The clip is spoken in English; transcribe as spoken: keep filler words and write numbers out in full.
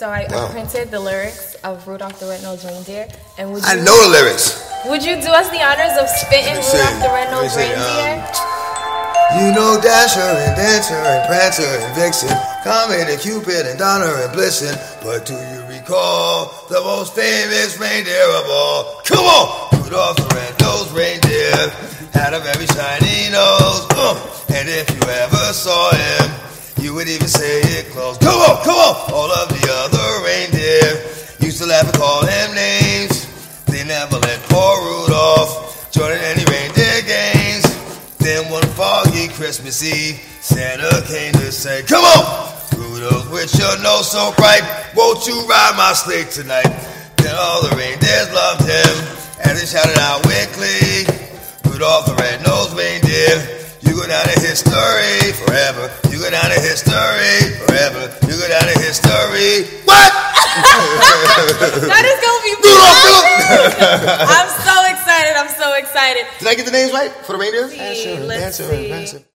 So I, Wow. I printed the lyrics of Rudolph the Red-Nosed Reindeer. And would you, I know the lyrics. Would you do us the honors of spitting Let me see. Rudolph the Let me Red-Nosed see, Reindeer? um, You know Dasher and Dancer and Prancer and Vixen, Comet and Cupid and Donner and Blitzen. But do you recall the most famous reindeer of all? Come on! Rudolph the Red-Nosed Reindeer had a very shiny nose. Uh, and if you ever saw him, you would even say it close. Come on, come on! All of the other reindeer used to laugh and call him names. They never let poor Rudolph join in any reindeer games. Then one foggy Christmas Eve, Santa came to say, come on, Rudolph, with your nose so bright, won't you ride my sleigh tonight? Then all the reindeers loved him, and they shouted out with glee, Rudolph the Red-Nosed Reindeer, you go down in history forever. You go down in history forever. You go down in history. What? That is going to be fun. I'm so excited. I'm so excited. Did I get the names right for the reindeer? See, let's see.